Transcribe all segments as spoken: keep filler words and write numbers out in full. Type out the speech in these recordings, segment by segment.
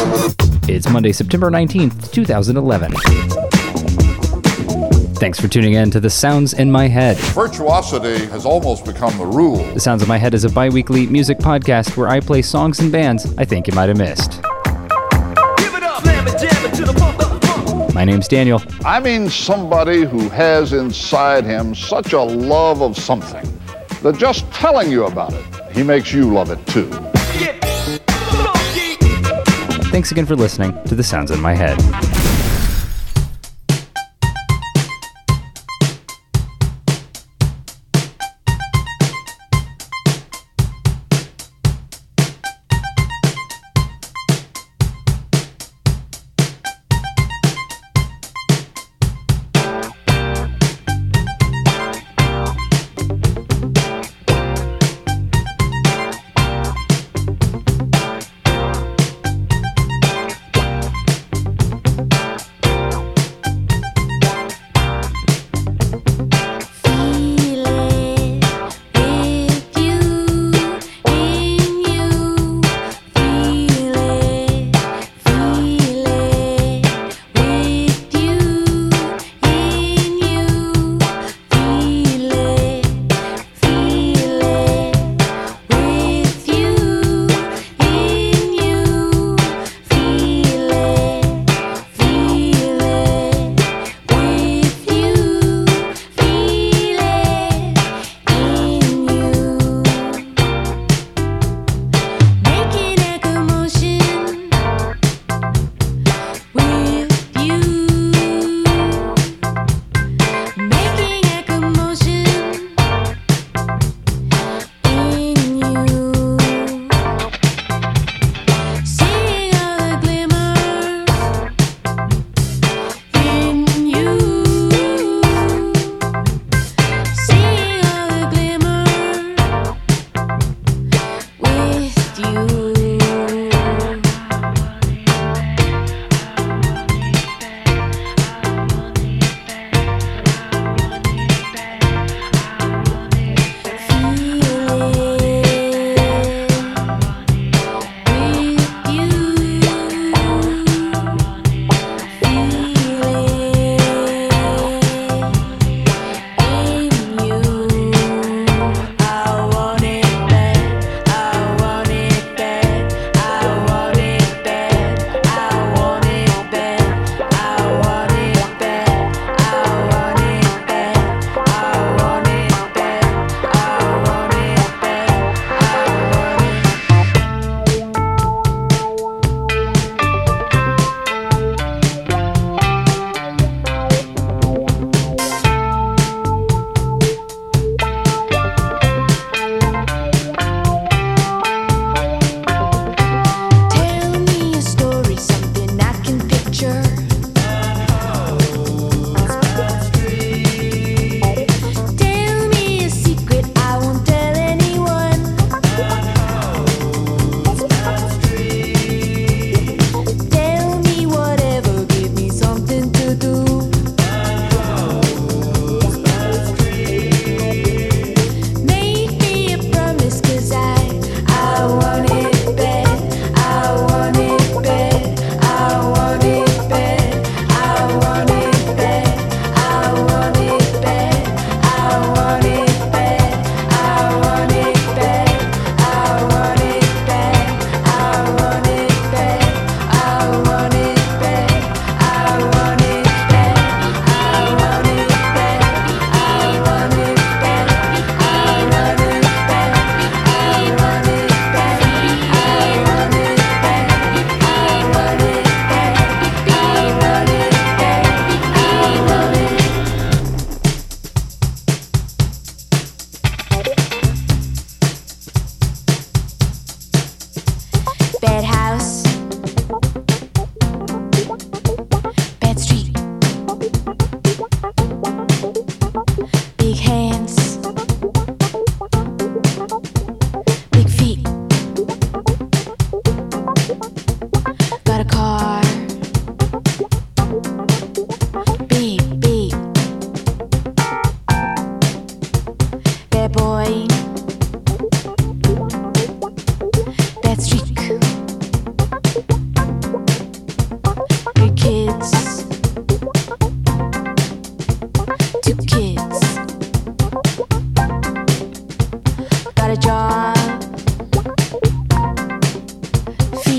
It's Monday, September nineteenth, two thousand eleven. Thanks for tuning in to The Sounds in My Head. Virtuosity has almost become the rule. The Sounds in My Head is a bi-weekly music podcast where I play songs and bands I think you might have missed. Give it up, slam it, jam it to the pump, up, pump. My name's Daniel. I mean somebody who has inside him such a love of something that just telling you about it, he makes you love it too. Get funky. Thanks again for listening to The Sounds in My Head.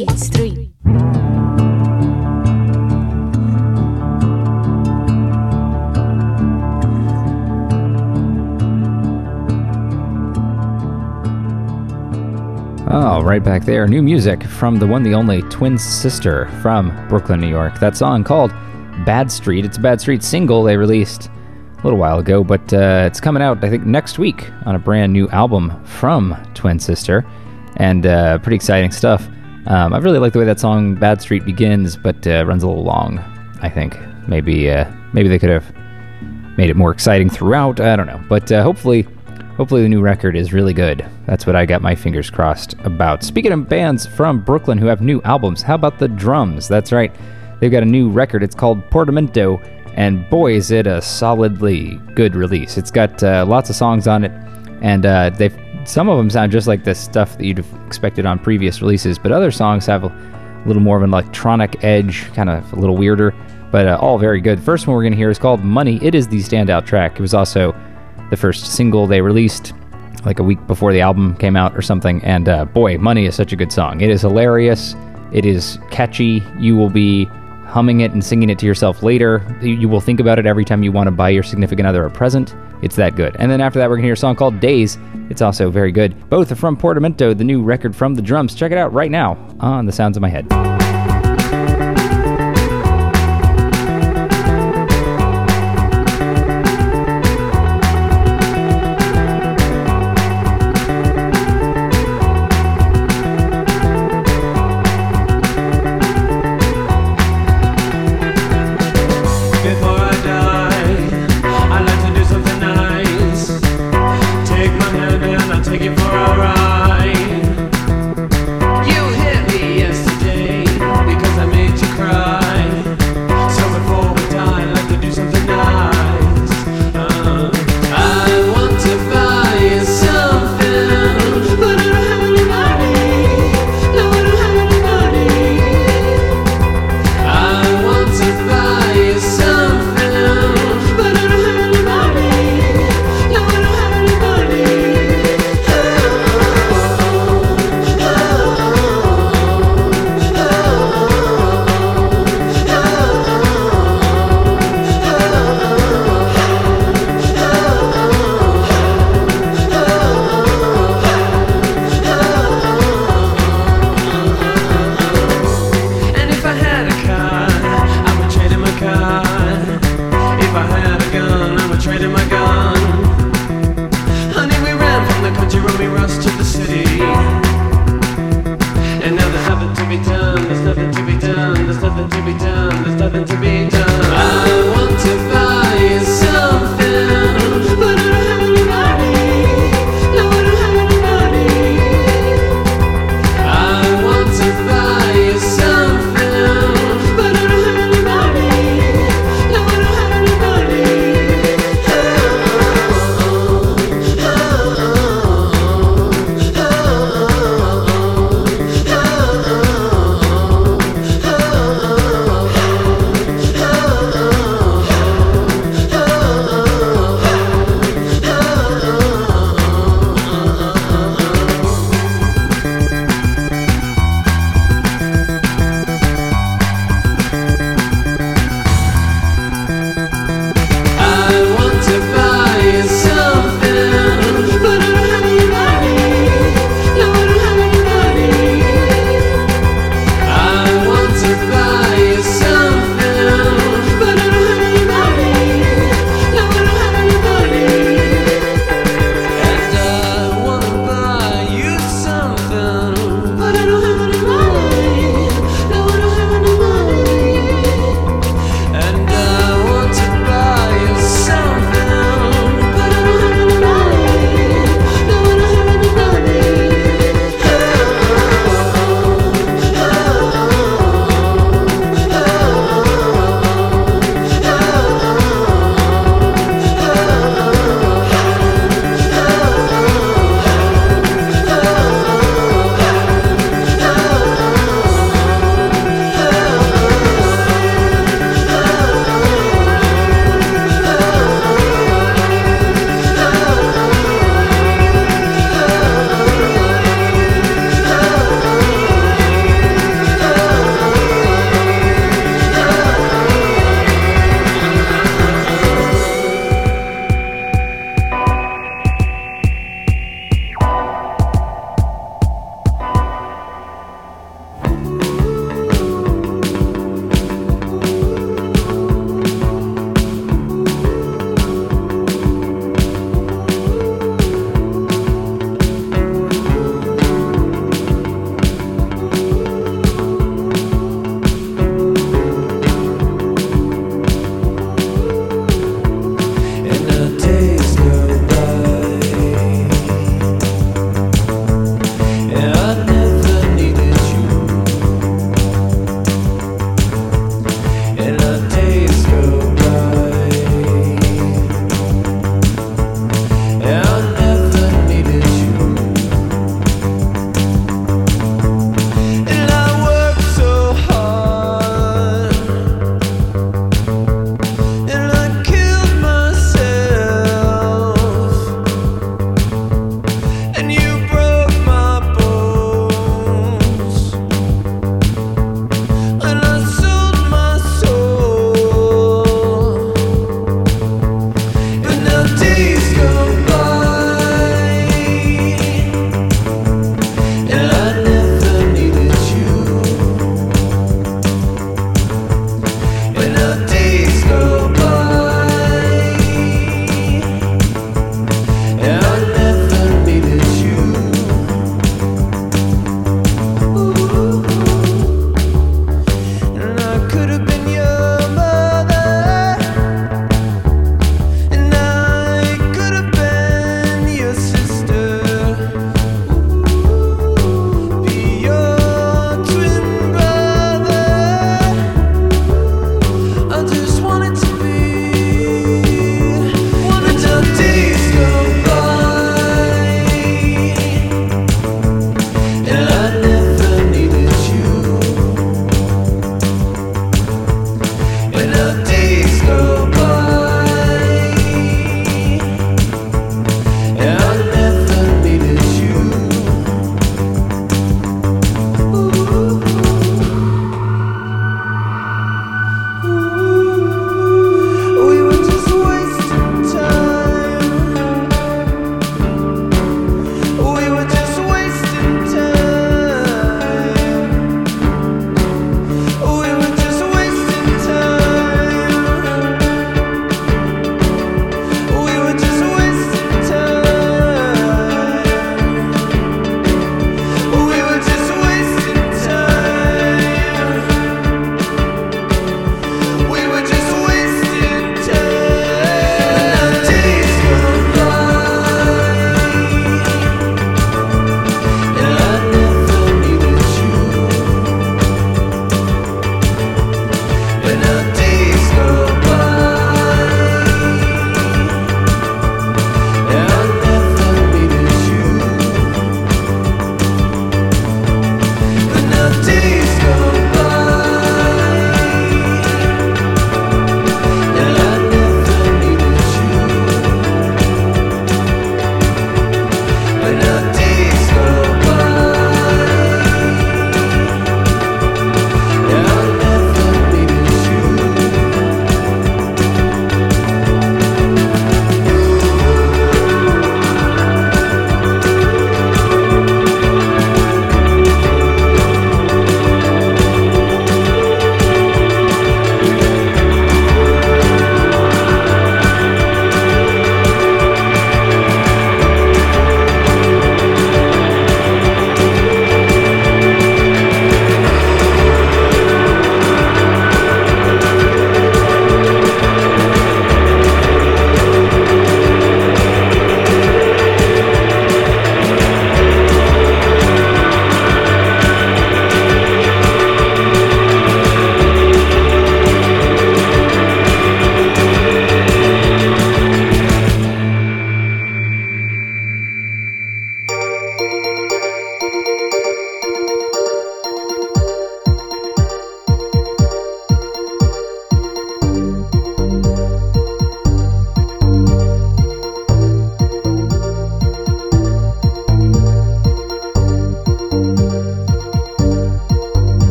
Beats three. Oh, right back there. New music from the one, the only Twin Sister from Brooklyn, New York. That song called Bad Street. It's a Bad Street single they released a little while ago, but uh, it's coming out, I think, next week on a brand new album from Twin Sister, and uh, pretty exciting stuff. Um, I really like the way that song Bad Street begins, but uh, runs a little long, I think. Maybe uh, maybe they could have made it more exciting throughout. I don't know, but uh, hopefully... Hopefully the new record is really good. That's what I got my fingers crossed about. Speaking of bands from Brooklyn who have new albums, how about the Drums? That's right. They've got a new record. It's called Portamento, and boy, is it a solidly good release. It's got uh, lots of songs on it, and uh, they've some of them sound just like the stuff that you'd have expected on previous releases, but other songs have a little more of an electronic edge, kind of a little weirder, but uh, all very good. The first one we're going to hear is called Money. It is the standout track. It was also the first single they released like a week before the album came out or something, and uh, boy, Money is such a good song. It is hilarious, it is catchy, you will be humming it and singing it to yourself later, you will think about it every time you want to buy your significant other a present. It's that good. And then after that we're going to hear a song called Days. It's also very good. Both are from Portamento, the new record from the Drums. Check it out right now on The Sounds of My Head. Take it for a ride. You hit me yesterday.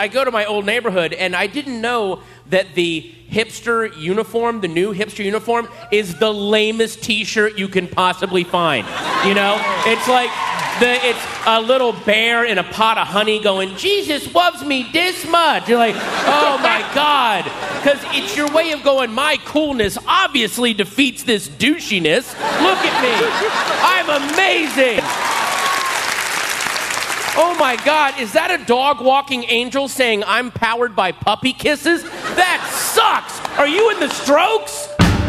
I go to my old neighborhood, and I didn't know that the hipster uniform, the new hipster uniform, is the lamest T-shirt you can possibly find. You know, it's like the it's a little bear in a pot of honey going, "Jesus loves me this much." You're like, oh my God, because it's your way of going, my coolness obviously defeats this douchiness. Look at me, I'm amazing. Oh my God, is that a dog walking angel saying I'm powered by puppy kisses? That sucks! Are you in the Strokes?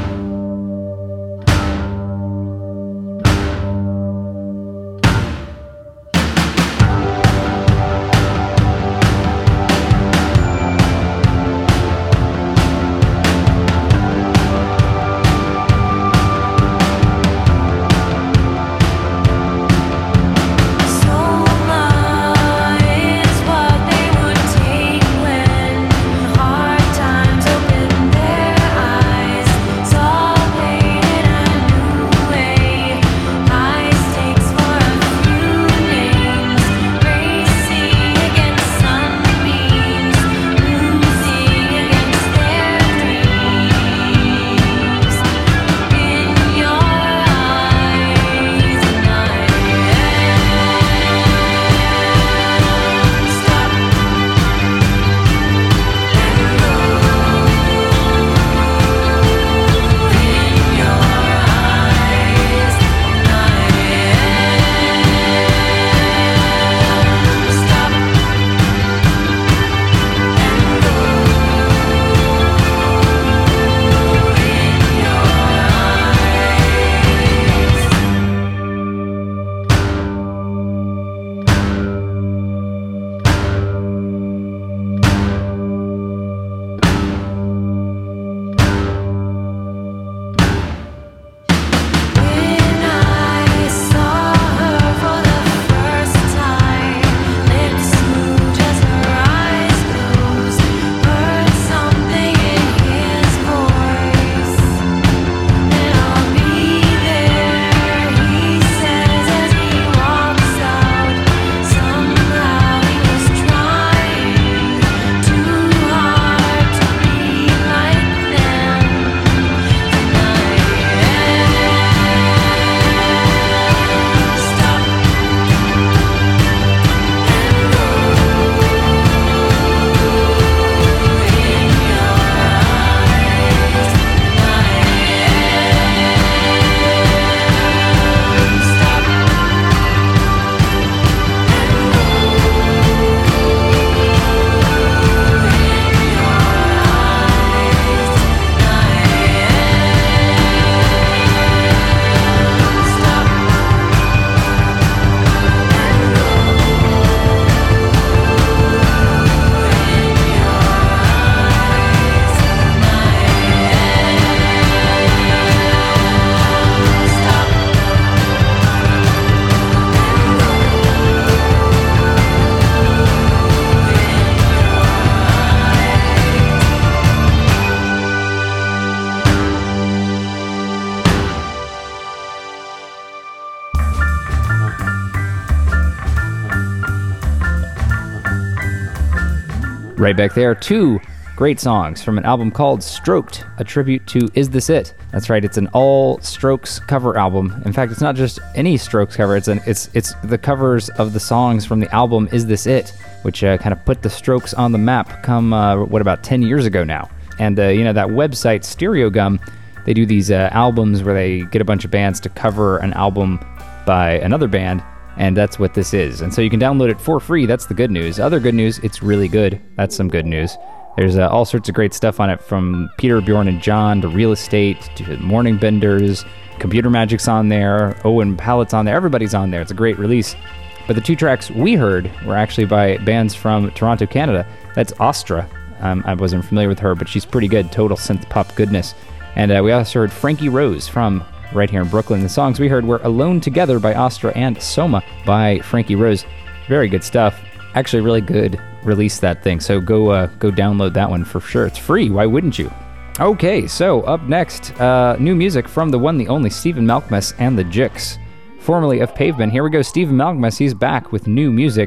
Right back there, two great songs from an album called Stroked, a tribute to Is This It? That's right, it's an all Strokes cover album. In fact, it's not just any Strokes cover, it's an, it's it's the covers of the songs from the album Is This It? Which uh, kind of put the Strokes on the map come, uh, what, about ten years ago now. And, uh, you know, that website, Stereogum, they do these uh, albums where they get a bunch of bands to cover an album by another band, and that's what this is. And so you can download it for free. That's the good news. Other good news, it's really good. That's some good news. There's uh, all sorts of great stuff on it, from Peter, Bjorn, and John to Real Estate to Morning Benders. Computer Magic's on there. Owen Pallett's on there. Everybody's on there. It's a great release. But the two tracks we heard were actually by bands from Toronto, Canada. That's Astra. Um, I wasn't familiar with her, but she's pretty good. Total synth pop goodness. And uh, we also heard Frankie Rose from right here in Brooklyn. The songs we heard were Alone Together by Astra and Soma by Frankie Rose. Very good stuff. Actually, really good release, that thing. So go uh, go download that one for sure. It's free. Why wouldn't you? Okay, so up next, uh, new music from the one, the only Stephen Malkmus and the Jicks, formerly of Pavement. Here we go, Stephen Malkmus. He's back with new music.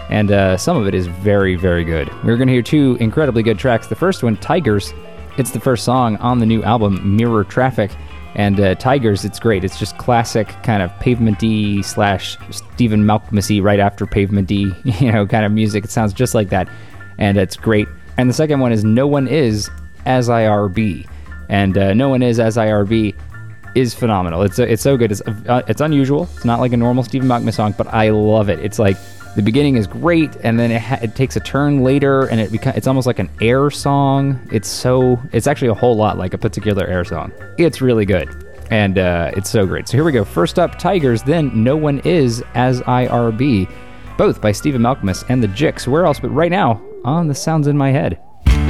and uh, some of it is very, very good. We're going to hear two incredibly good tracks. The first one, Tigers. It's the first song on the new album, Mirror Traffic. And uh, Tigers, it's great. It's just classic kind of Pavement-y slash Stephen Malcolm-y right after Pavement-y, you know, kind of music. It sounds just like that, and it's great. And the second one is No One Is As I R B. And uh, No One Is As I R B is phenomenal. It's it's so good. It's uh, it's unusual. It's not like a normal Stephen Malcolm song, but I love it. It's like the beginning is great, and then it, ha- it takes a turn later, and it beca- it's almost like an Air song. It's so it's actually a whole lot like a particular Air song. It's really good, and uh, it's so great. So here we go. First up, Tigers. Then No One Is As I R B, both by Stephen Malcolm and the Jicks. Where else but right now on The Sounds in My Head.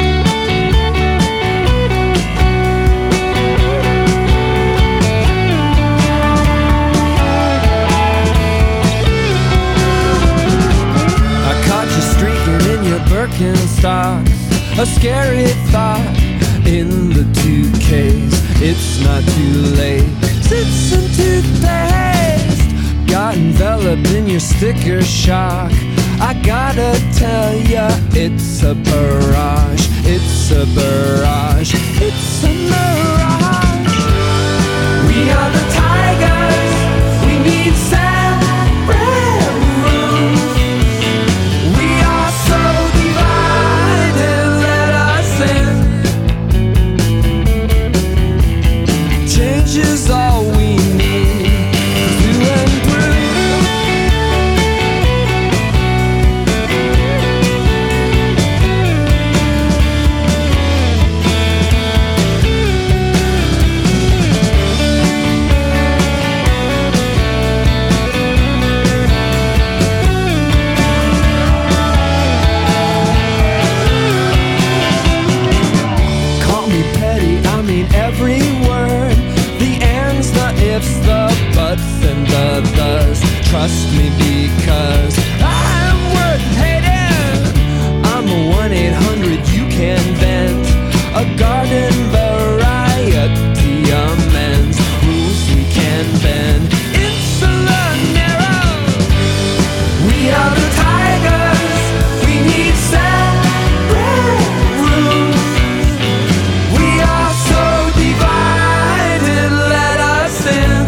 Birkenstocks, a scary thought in the two Ks. It's not too late. It's some toothpaste got enveloped in your sticker shock. I gotta tell ya, it's a barrage. It's a barrage. It's a mirage. We are the Tigers. We need separate rooms. We are so divided. Let us in. Change is all we need to improve. Every word, the ands, the ifs, the buts, and the thus. Trust me because I'm worth hating. I'm a one eight hundred you can vent. A garden variety amends. Rules we can bend. Insular narrow. We are the Tigers. We need separate rooms. We are so divided, let us in.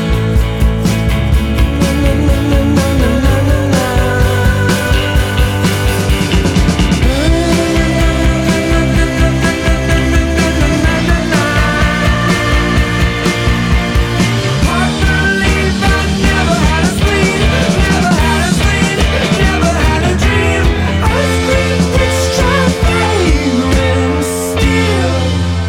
Na, na, na, na, na, na, na, na. Hard to believe I never had a spleen, never had a spleen, never had a dream. A screen which transparent steel.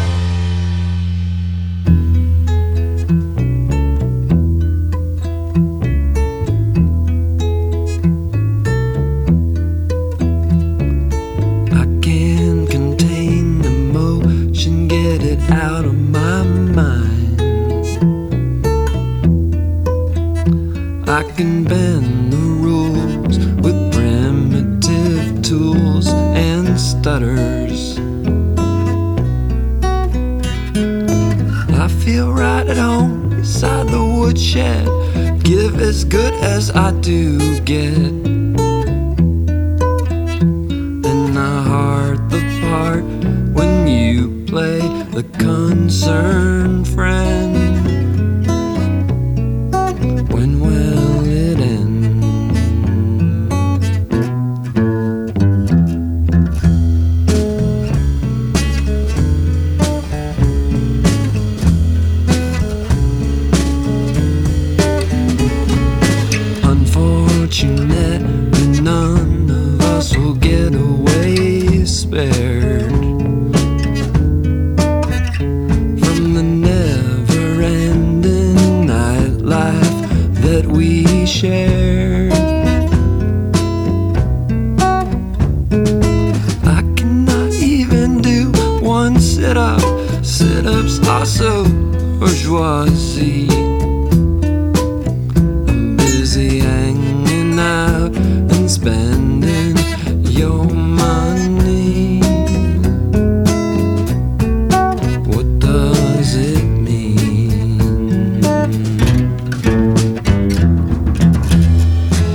I can't contain emotion, get it out of my mind. I can bend the rules with primitive tools and stutters. I feel right at home beside the woodshed. Give as good as I do get. And I heart the part when you play the concerned friend. When will it end? Unfortunately, none of us will get away spared from the never-ending nightlife that we shared. I cannot even do one sit-up. Sit-ups are so bourgeoisie. Busy hanging out and spending your money. What does it mean?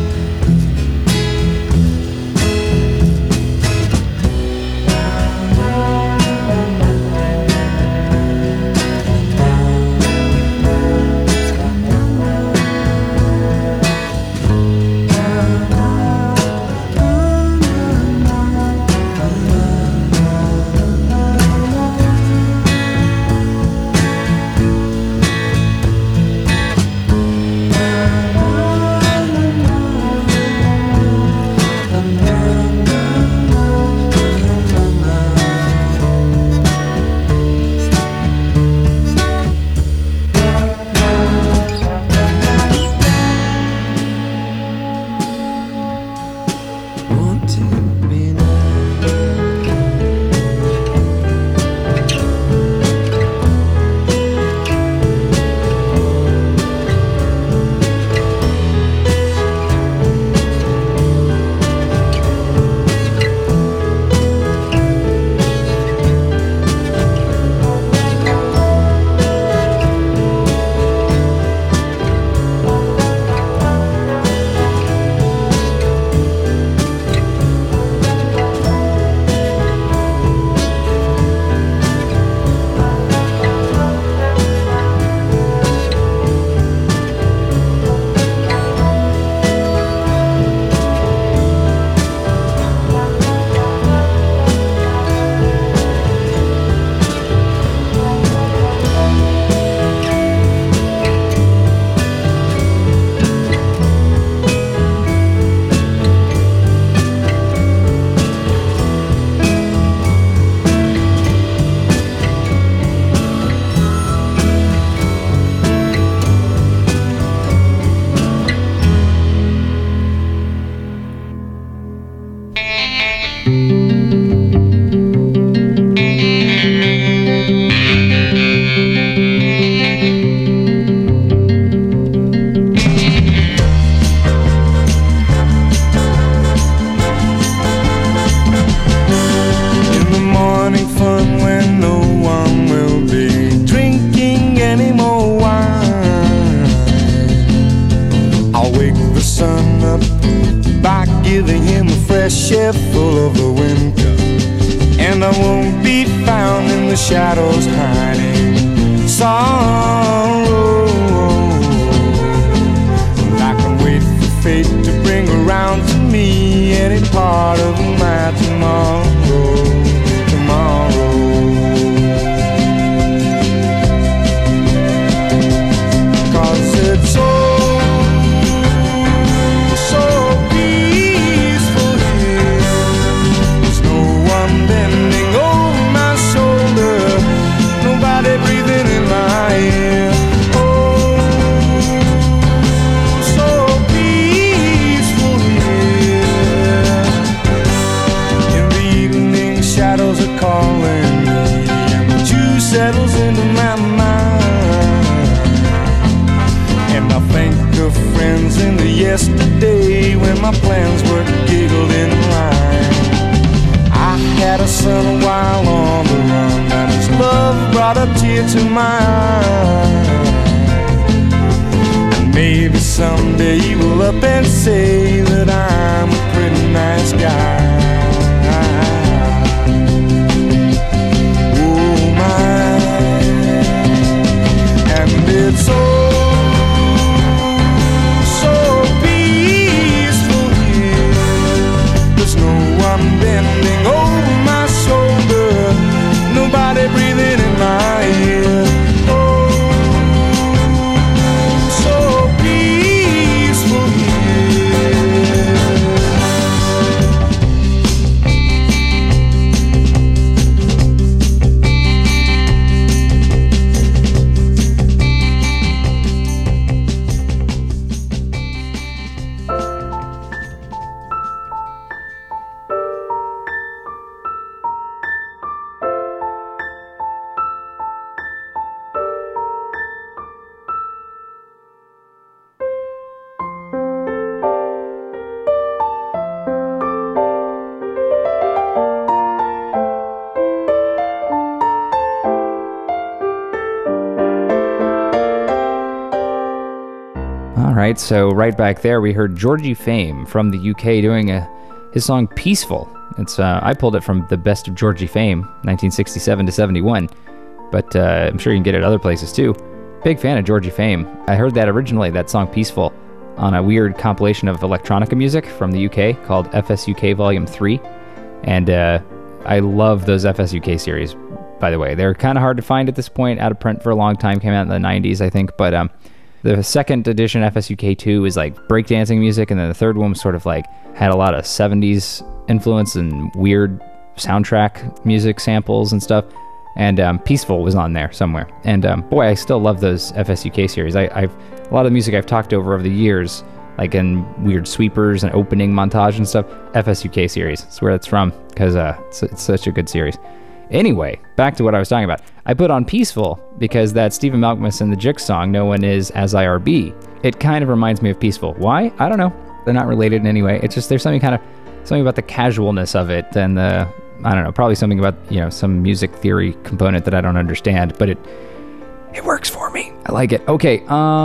sun up by giving him a fresh air full of the winter. And I won't be found in the shadows hiding sorrow. And I can wait for fate to bring around to me any part of my tomorrow, tomorrow. Cause it's so, so peaceful here. There's no one bending over my shoulder, nobody breathing in my ear. Oh, so peaceful here. In the evening, shadows are calling me, and the dew settles into my mind. And I think of friends in the yesterday when my plans were giggled in line. I had a son a while on the run, and his love brought a tear to my eye. And maybe someday he will up and say that I'm a pretty nice guy. Oh my, and it's all bending over my shoulder, nobody breathing in my ear. Oh, so peaceful All right, so right back there, we heard Georgie Fame from the U K doing a, his song Peaceful. It's uh, I pulled it from the Best of Georgie Fame, nineteen sixty-seven to seventy-one, but uh, I'm sure you can get it other places too. Big fan of Georgie Fame. I heard that originally, that song Peaceful, on a weird compilation of electronica music from the U K called F S U K Volume three, and uh, I love those F S U K series, by the way. They're kind of hard to find at this point, out of print for a long time, came out in the nineties, I think, but um, the second edition F S U K two is like breakdancing music, and then the third one was sort of like had a lot of seventies influence and weird soundtrack music samples and stuff. And um, Peaceful was on there somewhere. And um, boy, I still love those F S U K series. I, I've a lot of the music I've talked over over the years, like in weird sweepers and opening montage and stuff. F S U K series. That's where it's from, because uh, it's, it's such a good series. Anyway, back to what I was talking about. I put on Peaceful because that Stephen Malkmus and the Jix song, No One Is As I R B, it kind of reminds me of Peaceful. Why? I don't know. They're not related in any way. It's just there's something kind of, something about the casualness of it and the, I don't know, probably something about, you know, some music theory component that I don't understand, but it, it works for me. I like it. Okay,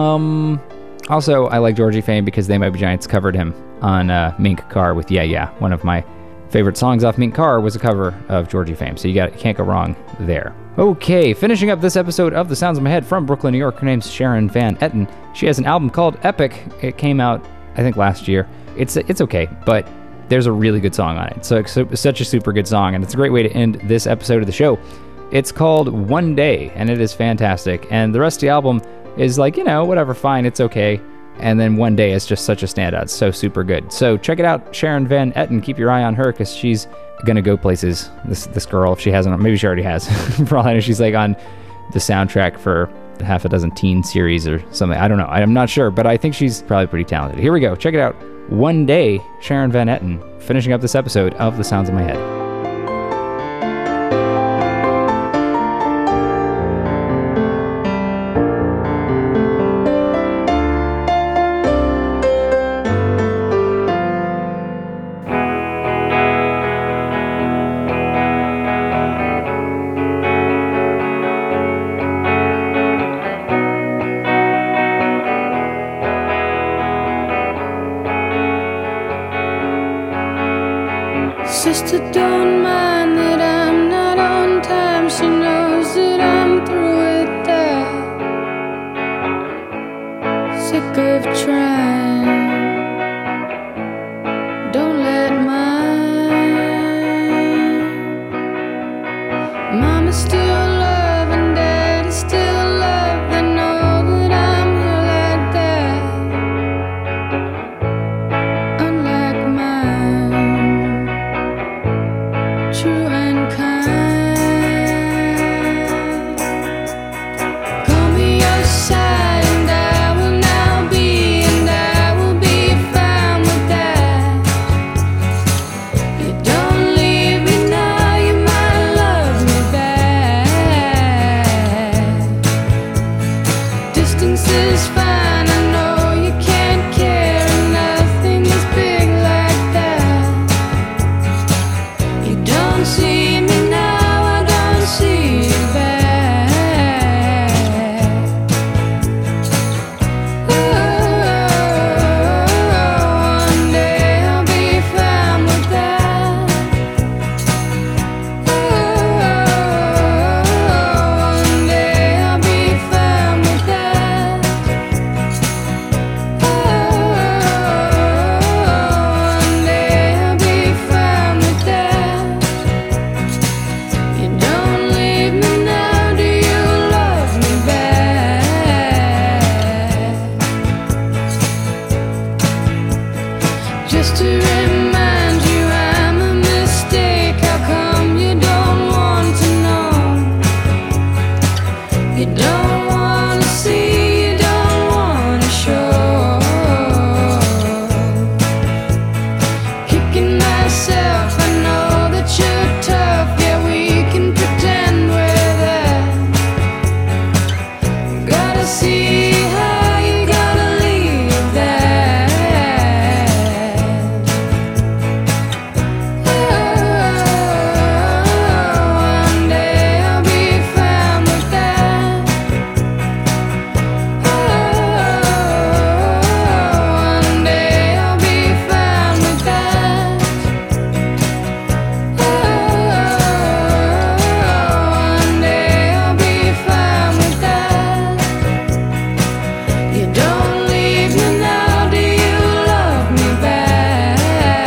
um, also, I like Georgie Fame because They Might Be Giants covered him on uh, Mink Car with Yeah Yeah, one of my favorite songs off Mink Car was a cover of Georgie Fame, so you got you can't go wrong there. Okay, finishing up this episode of The Sounds of My Head from Brooklyn, New York. Her name's Sharon Van Etten. She has an album called Epic. It came out, I think, last year. It's it's okay, but there's a really good song on it. So it's such a super good song, and it's a great way to end this episode of the show. It's called One Day, and it is fantastic. And the rest of the album is like, you know, whatever, fine, it's okay. And then One Day is just such a standout. It's so super good. So check it out, Sharon Van Etten. Keep your eye on her, because she's gonna go places. This this girl, if she hasn't, maybe she already has. For all I know, she's like on the soundtrack for half a dozen teen series or something. I don't know. I'm not sure, but I think she's probably pretty talented. Here we go. Check it out. One Day, Sharon Van Etten, finishing up this episode of The Sounds of My Head. Sister don't mind that I'm not on time. She knows that I'm through with that. Sick of trying. Don't let mine. Mama still love and Daddy still love. They know that I'm here like that. Unlike mine, true and kind. Call me your side and I will now be, and I will be fine with that. You don't leave me now, you might love me back. Distance is fine, I know you can't care, and nothing is big like that. You don't see me now, I don't see you back. Oh, one day I'll be fine with that. Oh, one day I'll be fine with that. Oh, one day I'll be fine with that. You don't leave me now, do you love me back? Just to remind you I'm a mistake. How come you don't want to know? You don't want to see, you don't want to show. Kicking myself, I know that you're tough. Yeah, we can pretend we're that. Gotta see how you gotta leave that. Oh, one day I'll be fine with that. Oh, one day I'll be fine with that. Oh, one day I'll be fine with that. You don't leave me now, do you love me back?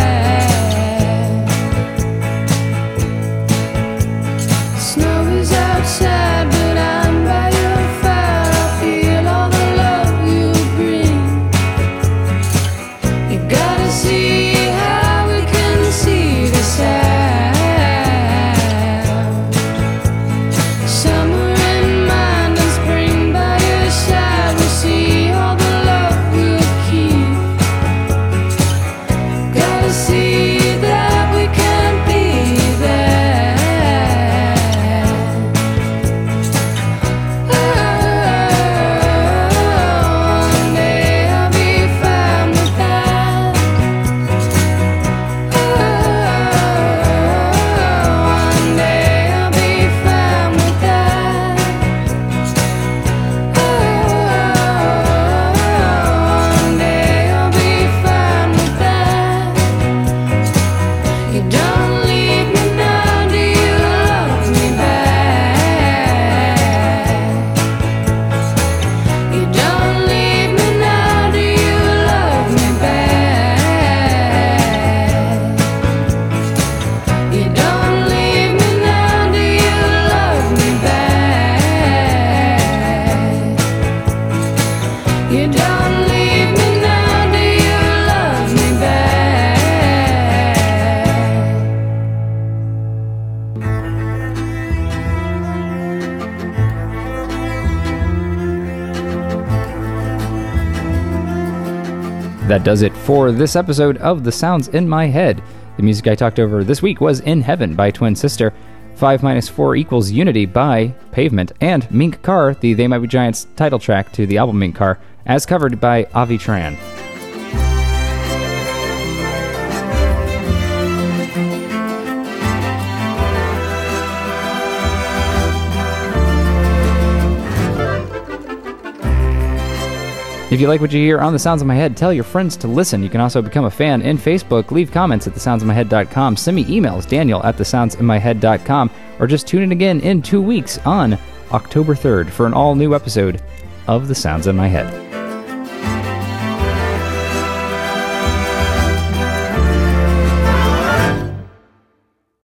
Snow is outside, but I'm by your fire. I feel all the love you bring. You gotta see how we can see this out. Summer in mind and spring by your side. We see all the love we'll keep. Gotta see that we can be that. Oh, one day I'll be fine with that. Oh, one day I'll be fine with that. Oh, one day I'll be fine with that. You don't leave me now, do you love me back? You don't leave me now, do you love me back? You don't leave me now, do you love me back? You don't leave me now, do you love me back? That does it for this episode of The Sounds in My Head. The music I talked over this week was In Heaven by Twin Sister, five minus four equals Unity by Pavement, and Mink Car, the They Might Be Giants title track to the album Mink Car, as covered by Avi Tran. If you like what you hear on The Sounds in My Head, tell your friends to listen. You can also become a fan in Facebook. Leave comments at the sounds in my head dot com. Send me emails, Daniel at the sounds in my head dot com. Or just tune in again in two weeks on October third for an all-new episode of The Sounds in My Head.